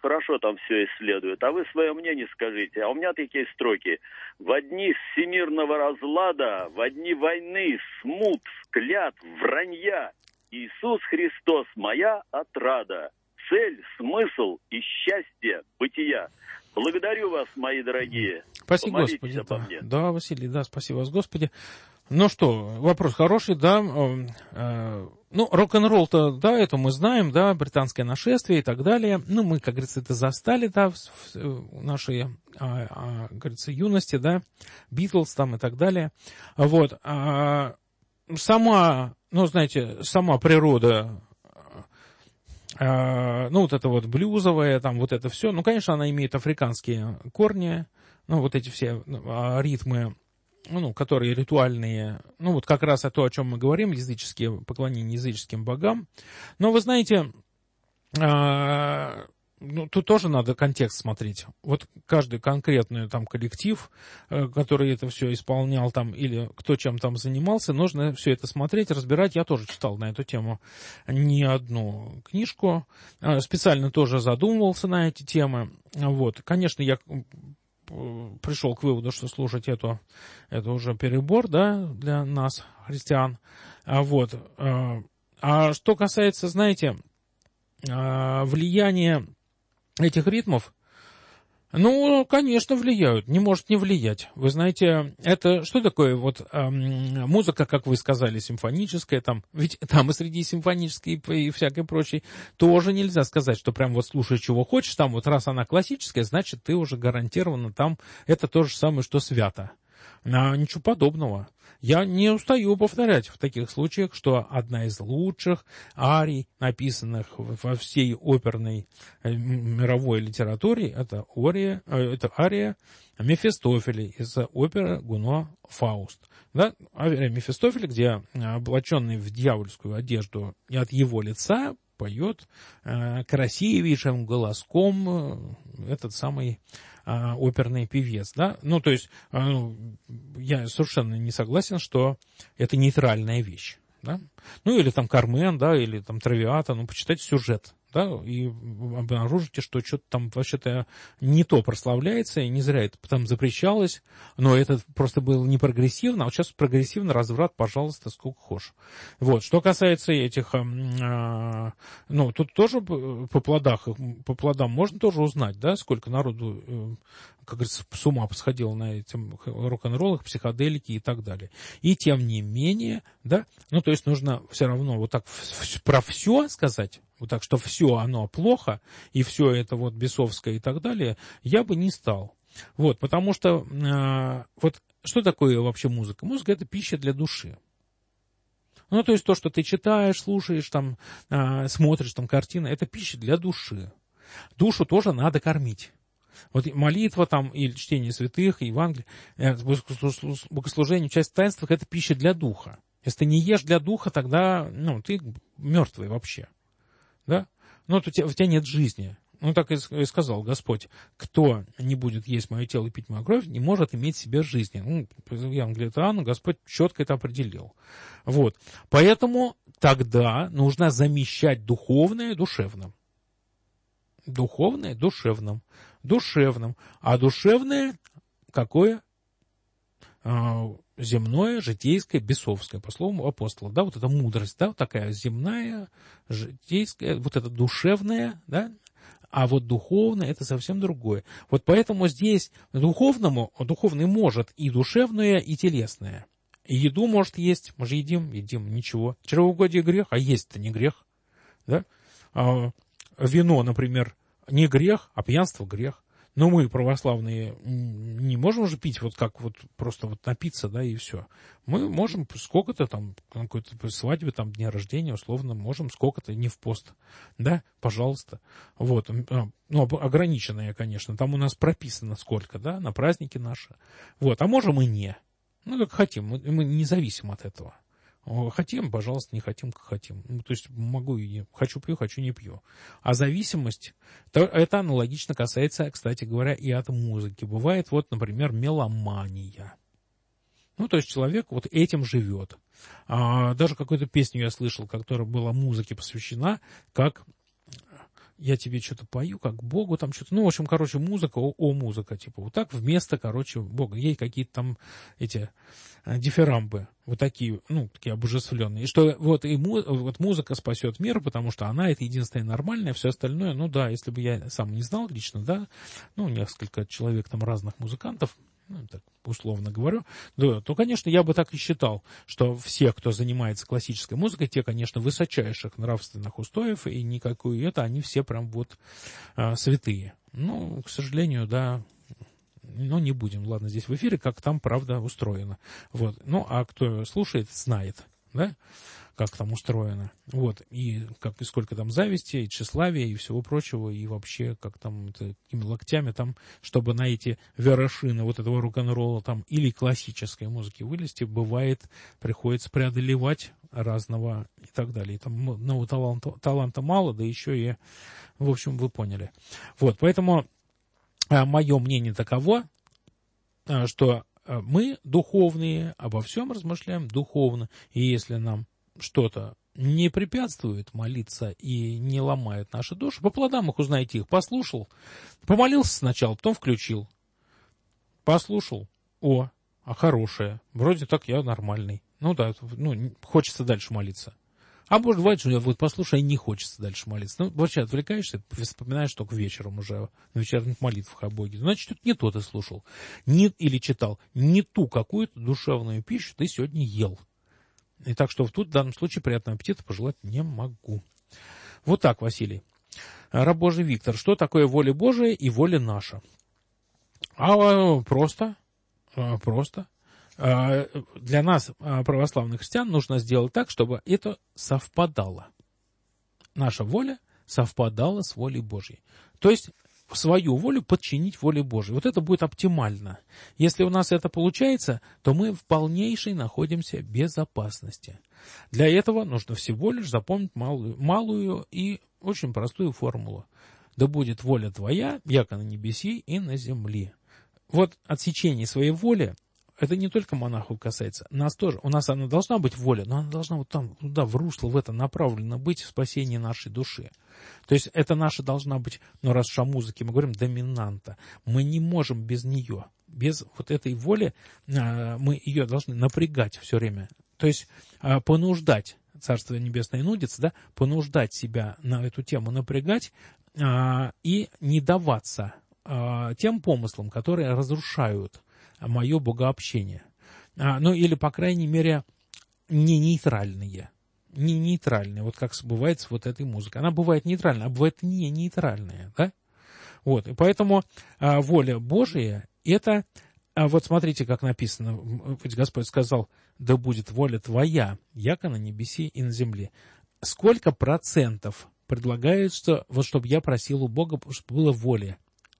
хорошо там все исследуют. А вы свое мнение скажите. А у меня такие строки. В дни всемирного разлада, в дни войны, смут, клятв, вранья, Иисус Христос моя отрада, цель, смысл и счастье бытия. Благодарю вас, мои дорогие. Спасибо, Помолитесь Господи. обо мне. Да, Василий, да, спасибо вас, Господи. Ну что, вопрос хороший, да. Ну, рок-н-ролл-то, да, это мы знаем, да, британское нашествие и так далее. Ну, мы, как говорится, это застали, да, в нашей, как говорится, юности, да, Битлз там и так далее. Вот. Сама, ну, знаете, сама природа, ну, вот это вот блюзовое, там вот это все, ну, конечно, она имеет африканские корни, ну, вот эти все ритмы, ну, которые ритуальные, ну, вот как раз то, о чем мы говорим, языческие, поклонение языческим богам. Но вы знаете, ну, тут тоже надо контекст смотреть. Вот каждый конкретный там коллектив, который это все исполнял там, или кто чем там занимался, нужно все это смотреть, разбирать. Я тоже читал на эту тему не одну книжку, специально тоже задумывался на эти темы. Вот, конечно, я пришел к выводу, что слушать это уже перебор, да, для нас, христиан. Вот. А что касается, знаете, влияния этих ритмов, ну, конечно, влияют, не может не влиять. Вы знаете, это что такое вот музыка, как вы сказали, симфоническая, там, ведь там и среди симфонической и всякой прочей тоже нельзя сказать, что прям вот слушай, чего хочешь, там вот раз она классическая, значит, ты уже гарантированно там, это то же самое, что свято. Ничего подобного. Я не устаю повторять в таких случаях, что одна из лучших арий, написанных во всей оперной мировой литературе, это ария Мефистофеля из оперы Гуно «Фауст». Да? Ария Мефистофеля, где облаченный в дьявольскую одежду и от его лица поет красивейшим голоском этот самый оперный певец, да, ну, то есть, я совершенно не согласен, что это нейтральная вещь, да, ну, или там Кармен, да, или там Травиата, ну, почитайте сюжет, да, и обнаружите, что что-то там вообще-то не то прославляется, и не зря это там запрещалось, но это просто было не прогрессивно, а вот сейчас прогрессивно, разврат, пожалуйста, сколько хочешь. Вот, что касается этих, ну, тут тоже по плодам можно тоже узнать, да, сколько народу, как говорится, с ума посходило на этим рок-н-роллах, психоделике и так далее. И тем не менее, да, ну, то есть нужно все равно вот так про все сказать, вот так, что все оно плохо, и все это вот бесовское и так далее, я бы не стал. Вот, потому что, вот, что такое вообще музыка? Музыка — это пища для души. Ну, то есть то, что ты читаешь, слушаешь, там, смотришь, там, картины, это пища для души. Душу тоже надо кормить. Вот молитва там, или чтение святых, Евангелие, богослужение, часть в таинствах — это пища для духа. Если ты не ешь для духа, тогда, ну, ты мертвый вообще. Да? Ну, у тебя нет жизни. Ну, так и сказал Господь: кто не будет есть мое тело и пить мою кровь, не может иметь в себе жизни. Ну, в Евангелии от Иоанна Господь четко это определил. Вот. Поэтому тогда нужно замещать духовное душевным. Духовное душевным. Душевным. А душевное какое? Земное, житейское, бесовское, по слову апостола, да, вот эта мудрость, да, вот такая земная, житейская, вот это душевная, да, а вот духовное — это совсем другое. Вот поэтому здесь духовный может и душевное, и телесное. И еду может есть, мы же едим, ничего. Чревоугодие — грех, а есть-то не грех, да. Вино, например, не грех, а пьянство — грех. Но мы, православные, не можем же пить вот как вот просто вот напиться, да, и все. Мы можем сколько-то там, какой-то свадьбе, там, дня рождения, условно, можем сколько-то, не в пост, да, пожалуйста. Вот, ну, ограниченное, конечно, там у нас прописано сколько, да, на праздники наши. Вот, а можем и не. Ну, как хотим, мы не зависим от этого. Хотим, пожалуйста, не хотим, как хотим. Ну, то есть могу и не, хочу пью, хочу не пью. А зависимость, это аналогично касается, кстати говоря, и от музыки. Бывает, вот, например, меломания. Ну, то есть человек вот этим живет. Даже какую-то песню я слышал, которая была музыке посвящена, как я тебе что-то пою, как Богу там что-то. Ну, в общем, короче, музыка, музыка, типа, вот так вместо, короче, Бога. Ей какие-то там эти дифирамбы, вот такие, ну, такие обожествленные. И что вот, вот музыка спасет мир, потому что она это единственное нормальное, все остальное, ну да, если бы я сам не знал лично, да, ну, несколько человек там разных музыкантов, ну, так условно говорю, да, то, конечно, я бы так и считал, что все, кто занимается классической музыкой, те, конечно, высочайших нравственных устоев, и никакую это, они все прям вот святые. Ну, к сожалению, да, ну, не будем, ладно, здесь в эфире, как там, правда, устроено. Вот. Ну, а кто слушает, знает, да, как там устроено. Вот. И как и сколько там зависти, и тщеславия, и всего прочего, и вообще, как там, такими локтями, там, чтобы на эти вершины вот этого рок-н-ролла там или классической музыки вылезти, бывает, приходится преодолевать разного и так далее. И там одного таланта мало, да еще и, в общем, вы поняли. Вот, поэтому мое мнение таково, что мы духовные, обо всем размышляем духовно, и если нам что-то не препятствует молиться и не ломает наши души, по плодам их узнаете их. Послушал, помолился сначала, потом включил. Послушал, а хорошее, вроде так я нормальный. Ну да, ну, хочется дальше молиться. А может, бывает, что вот послушай, не хочется дальше молиться. Ну, вообще отвлекаешься, вспоминаешь только вечером уже, на вечерних молитвах о Боге. Значит, это не то ты слушал, или читал, не ту какую-то душевную пищу ты сегодня ел. И так что тут в данном случае приятного аппетита пожелать не могу. Вот так, Василий. Раб Божий Виктор. Что такое воля Божия и воля наша? Просто. Для нас, православных христиан, нужно сделать так, чтобы это совпадало. Наша воля совпадала с волей Божьей. То есть свою волю подчинить воле Божьей. Вот это будет оптимально. Если у нас это получается, то мы в полнейшей находимся безопасности. Для этого нужно всего лишь запомнить малую и очень простую формулу. Да будет воля твоя, яко на небеси и на земле. Вот отсечение своей воли, это не только монахов касается, нас тоже. У нас она должна быть воля, но она должна вот там, туда, в русло, в это направлена быть, в спасении нашей души. То есть это наша должна быть, ну раз уж о музыке мы говорим, доминанта. Мы не можем без нее, без вот этой воли, мы ее должны напрягать все время. То есть понуждать, Царство Небесное нудится, да, понуждать себя на эту тему, напрягать и не даваться тем помыслам, которые разрушают мое богообщение. Ну, или, по крайней мере, не нейтральные. Не нейтральные, вот как бывает с вот этой музыкой. Она бывает нейтральная, а бывает не нейтральная, да? Вот, и поэтому воля Божия, это, вот смотрите, как написано, ведь Господь сказал, да будет воля твоя, яко на небеси и на земле. Сколько процентов предлагают, что, вот чтобы я просил у Бога, чтобы было воля?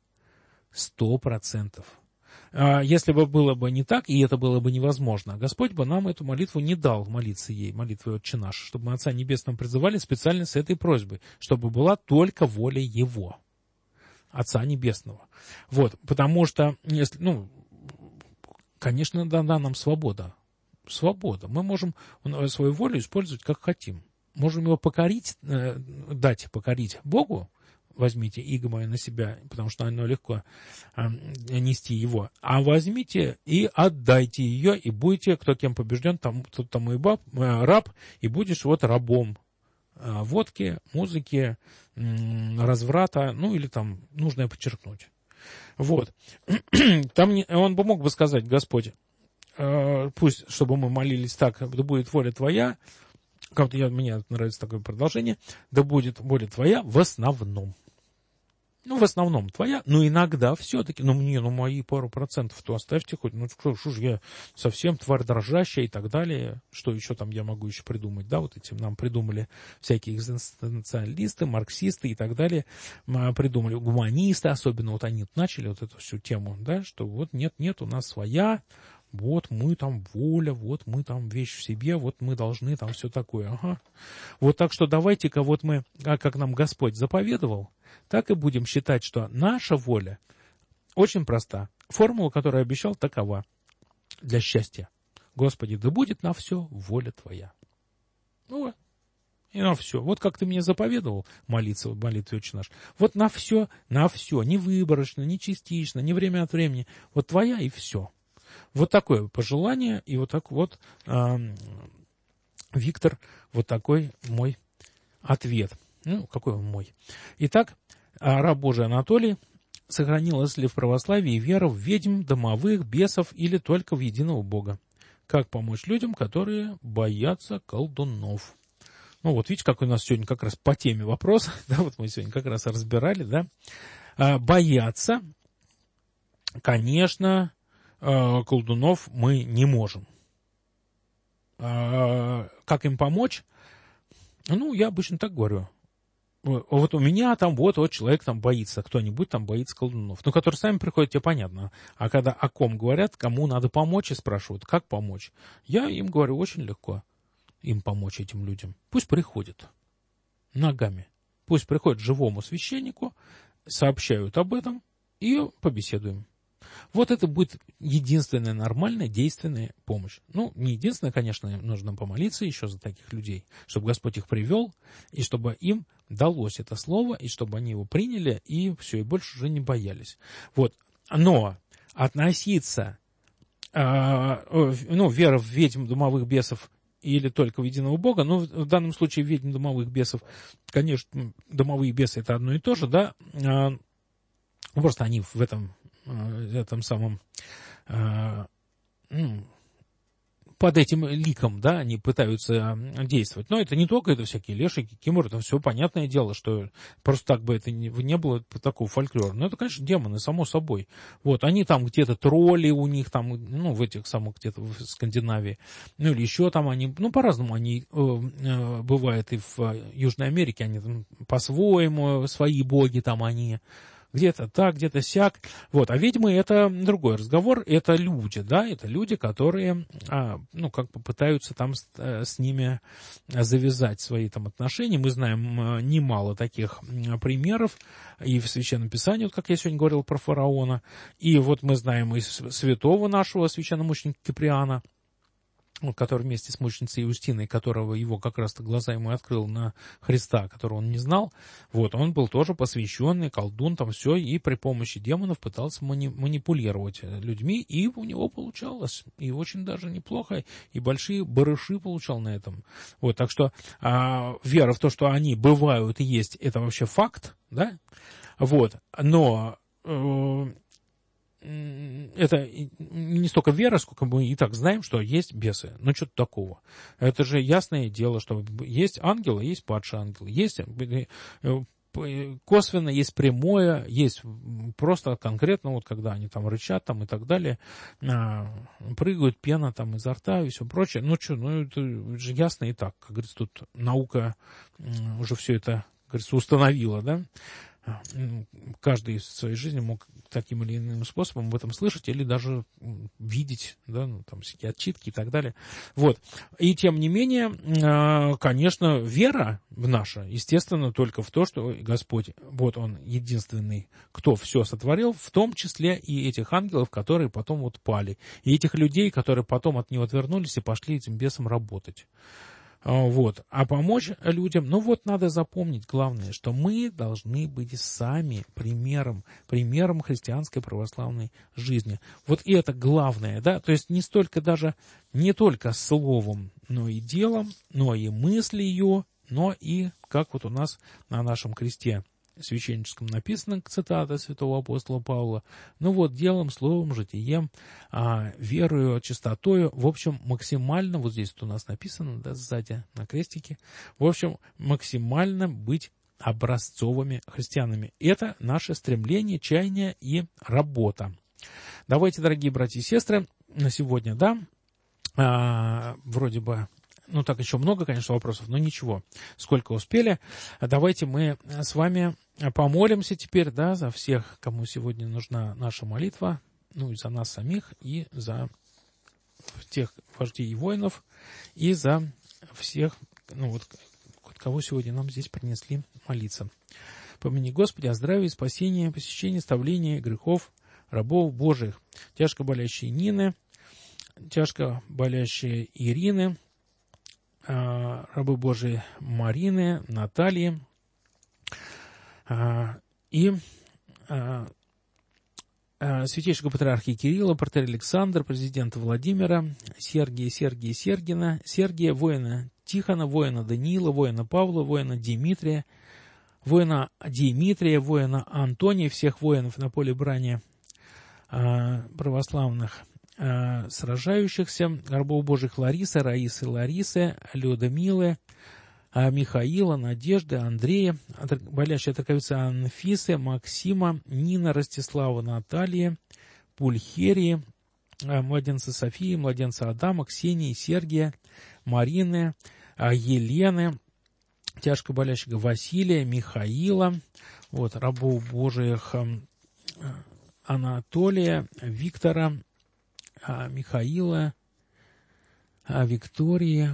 100%. Если бы было бы не так, и это было бы невозможно, Господь бы нам эту молитву не дал молиться ей, молитвой Отче наш, чтобы мы Отца Небесного призывали специально с этой просьбой, чтобы была только воля Его, Отца Небесного. Вот, потому что, если, ну, конечно, дана нам свобода. Свобода. Мы можем свою волю использовать как хотим. Можем его покорить, дать покорить Богу. Возьмите иго мое на себя, потому что оно легко нести его. А возьмите и отдайте ее, и будете, кто кем побежден, тот тому и раб, и будешь вот рабом водки, музыки, разврата, ну или там нужное подчеркнуть. Вот. Там он бы мог бы сказать, Господь, пусть, чтобы мы молились так, да будет воля твоя, мне нравится такое продолжение, да будет воля твоя в основном. Ну, в основном твоя, но иногда все-таки, мои пару процентов, то оставьте хоть, что ж я совсем тварь дрожащая и так далее, что еще там я могу еще придумать, да, вот этим нам придумали всякие экзистенциалисты, марксисты и так далее, придумали гуманисты, особенно вот они начали вот эту всю тему, да, что вот нет, у нас своя, вот мы там воля, вот мы там вещь в себе, вот мы должны там все такое, ага. Вот так что давайте-ка вот мы, как нам Господь заповедовал, так и будем считать, что наша воля очень проста. Формула, которую обещал, такова для счастья. Господи, да будет на все воля Твоя. Ну, И на все. Вот как ты мне заповедовал молиться в молитве «Отче наш». Вот на все, не выборочно, не частично, не время от времени. Вот твоя и все. Вот такое пожелание, и вот так вот, Виктор, вот такой мой ответ. Ну, какой он мой. Итак, раб Божий Анатолий: сохранилась ли в православии вера в ведьм, домовых, бесов или только в единого Бога? Как помочь людям, которые боятся колдунов? Ну вот, видите, как у нас сегодня как раз по теме вопрос, да, вот мы сегодня как раз разбирали, да. Бояться, конечно, колдунов мы не можем. Как им помочь? Ну, я обычно так говорю. Вот у меня там вот человек там боится, кто-нибудь там боится колдунов. Ну, которые сами приходят, тебе понятно. А когда о ком говорят, кому надо помочь, и спрашивают, как помочь, я им говорю, очень легко им помочь, этим людям. Пусть приходят ногами. Пусть приходят к живому священнику, сообщают об этом и побеседуем. Вот это будет единственная нормальная, действенная помощь. Ну, не единственная, конечно, нужно помолиться еще за таких людей, чтобы Господь их привел, и чтобы им далось это слово, и чтобы они его приняли, и все, и больше уже не боялись. Вот. Но относиться, вера в ведьм, домовых, бесов или только в единого Бога, ну, в данном случае ведьм, домовых, бесов, конечно, домовые бесы — это одно и то же, да, просто они в этом самом, под этим ликом, да, они пытаются действовать. Но это не только, это всякие лешики, киморы, это все понятное дело, что просто так бы это не было такого фольклора. Но это, конечно, демоны, само собой. Вот, они там где-то тролли у них, там, ну, в этих самых, где-то в Скандинавии, ну, или еще там они, ну, по-разному они бывают и в Южной Америке, они там по-своему, свои боги там они, где-то так, где-то сяк. Вот. А ведьмы — это другой разговор, это люди, да, это люди, которые, как бы пытаются там с ними завязать свои там отношения. Мы знаем немало таких примеров и в Священном Писании, вот как я сегодня говорил про фараона, и вот мы знаем из святого нашего священномученика Киприана, который вместе с мученицей Иустиной, которого его как раз-то глаза ему открыл на Христа, которого он не знал, вот, он был тоже посвященный, колдун, там все, и при помощи демонов пытался манипулировать людьми, и у него получалось, и очень даже неплохо, и большие барыши получал на этом. Вот, так что вера в то, что они бывают и есть, это вообще факт, да, вот, но это не столько вера, сколько мы и так знаем, что есть бесы. Ну, что-то такого. Это же ясное дело, что есть ангелы, есть падшие ангелы. Есть косвенно, есть прямое, есть просто конкретно, вот когда они там рычат там и так далее, прыгают, пена там изо рта и все прочее. Ну, что, это же ясно и так. Как говорится, тут наука уже все это, как говорится, установила, да. Каждый в своей жизни мог таким или иным способом об этом слышать или даже видеть, да, ну, там всякие отчитки и так далее. Вот. И тем не менее, конечно, вера наша, естественно, только в то, что Господь, вот Он единственный, кто все сотворил, в том числе и этих ангелов, которые потом вот пали, и этих людей, которые потом от Него отвернулись и пошли этим бесам работать. Вот. А помочь людям, ну вот надо запомнить главное, что мы должны быть сами примером христианской православной жизни. Вот и это главное, да, то есть не только словом, но и делом, но и мыслью, но и, как вот у нас на нашем кресте священническом написано, цитата святого апостола Павла, ну вот делом, словом, житием, верою, чистотою, в общем, максимально, вот здесь вот у нас написано, да, сзади на крестике, в общем, максимально быть образцовыми христианами. Это наше стремление, чаяние и работа. Давайте, дорогие братья и сестры, на сегодня, да, вроде бы, ну, так еще много, конечно, вопросов, но ничего, сколько успели. Давайте мы с вами помолимся теперь, да, за всех, кому сегодня нужна наша молитва, ну, и за нас самих, и за тех вождей и воинов, и за всех, ну, вот, кого сегодня нам здесь принесли молиться. Помяни, Господи, о здравии, спасении, посещении, ставлении грехов рабов Божьих, тяжко болящие Нины, тяжко болящие Ирины, рабы Божии Марины, Натальи и святейшего патриарха Кирилла, протоиерея Александра, президента Владимира, Сергия Сергина, Сергия, воина Тихона, воина Даниила, воина Павла, воина Дмитрия, воина Антония, всех воинов на поле брани православных сражающихся, рабов Божьих Ларисы, Раисы, Ларисы, Людмилы, Михаила, Надежды, Андрея, болящей от раковицы Анфисы, Максима, Нина, Ростислава, Натальи, Пульхерии, младенца Софии, младенца Адама, Ксении, Сергия, Марины, Елены, тяжко болящего Василия, Михаила, вот, рабов Божиих Анатолия, Виктора, Михаила, Виктории,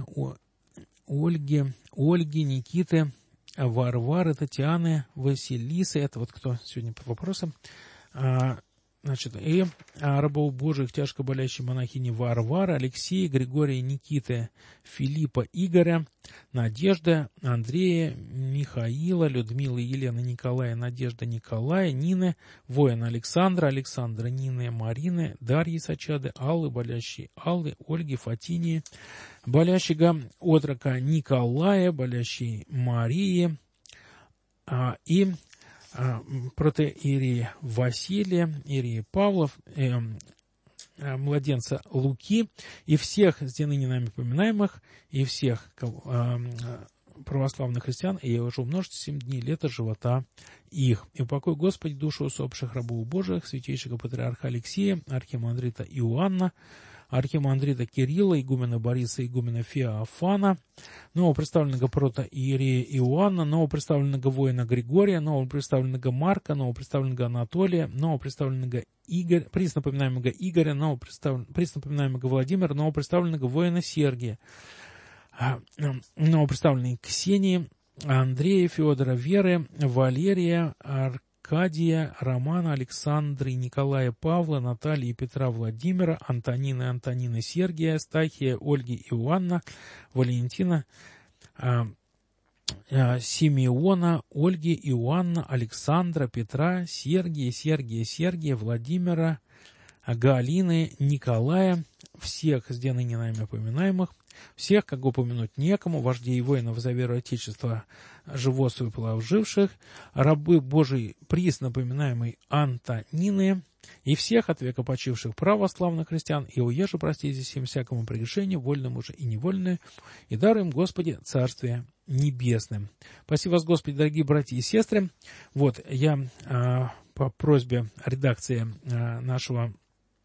Ольги, Никиты, Варвары, Татьяны, Василисы, это вот кто сегодня по вопросам, значит, и рабов Божиих тяжко болящей монахини Варвары, Алексея, Григория, Никиты, Филиппа, Игоря, Надежды, Андрея, Михаила, Людмилы, Елены, Николая, Надежда, Николая, Нины, воина Александра, Нины, Марины, Дарьи Сачады, Аллы, болящей Аллы, Ольги, Фатинии, болящего отрока Николая, болящей Марии и протоиерея Василия, иерея Павлов, младенца Луки и всех ныне нами поминаемых, и всех православных христиан, и уже умножьте 7 дней лета живота их. И упокой, Господи, душу усопших рабов Божиих, святейшего патриарха Алексея, архимандрита Иоанна, архимандрита Кирилла, игумена Бориса, игумена Феофана, новопредставленного протоиерея Иоанна, новопредставленного воина Григория, новопредставленного Марка, новопредставленного Анатолия, новопредставленного Игоря, преснопоминаемого Игоря, преснопоминаемого Владимира, новопредставленного воина Сергия, новопредставленной Ксении, Андрея, Федора, Веры, Валерия, Аркадия, Романа, Александры, Николая, Павла, Натальи, Петра, Владимира, Антонины, Сергия, Стахия, Ольги, Иоанна, Валентина, Симеона, Ольги, Иоанна, Александра, Петра, Сергия, Владимира, Галины, Николая, всех с ныне нами поминаемых, всех, как упомянуть некому, вождей и воинов за веру Отечества, животу и положивших, рабы Божии, присно поминаемой Антонины, и всех от века почивших православных христиан, и уеже проститесь им всякому прегрешению, вольному же и невольному, и даруем, Господи, Царствие Небесное. Спасибо вас, Господи, дорогие братья и сестры. Вот, я по просьбе редакции нашего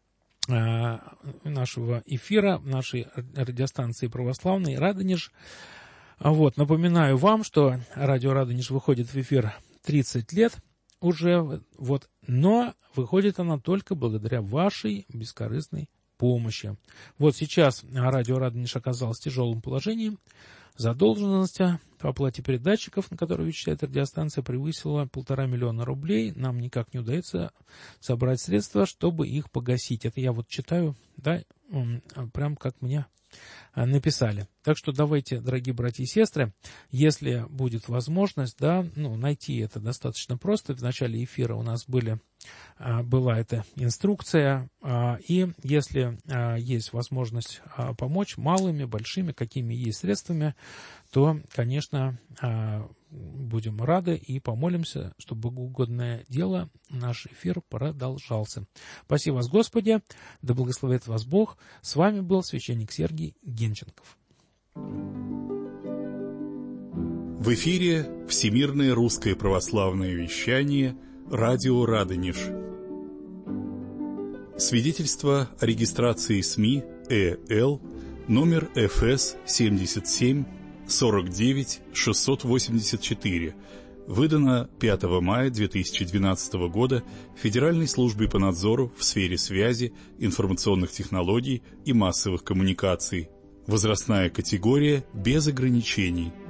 эфира, нашей радиостанции православной «Радонеж». Вот, напоминаю вам, что радио «Радонеж» выходит в эфир 30 лет уже, вот, но выходит она только благодаря вашей бескорыстной помощи. Вот сейчас радио «Радонеж» оказалось в тяжелом положении. Задолженность по оплате передатчиков, на которые вычисляет радиостанция, превысила 1,5 миллиона рублей. Нам никак не удается собрать средства, чтобы их погасить. Это я вот читаю, да, прям как мне написали. Так что давайте, дорогие братья и сестры, если будет возможность, да, найти это достаточно просто. В начале эфира у нас была эта инструкция, и если есть возможность помочь малыми, большими, какими есть средствами, то, конечно, будем рады и помолимся, чтобы богоугодное дело, наш эфир продолжался. Спасибо вас, Господи, да благословит вас Бог. С вами был священник Сергий Генченков. В эфире Всемирное русское православное вещание «Радио Радонеж». Свидетельство о регистрации СМИ ЭЛ номер ФС 77 49 684, выдано 5 мая 2012 года Федеральной службой по надзору в сфере связи, информационных технологий и массовых коммуникаций. Возрастная категория без ограничений.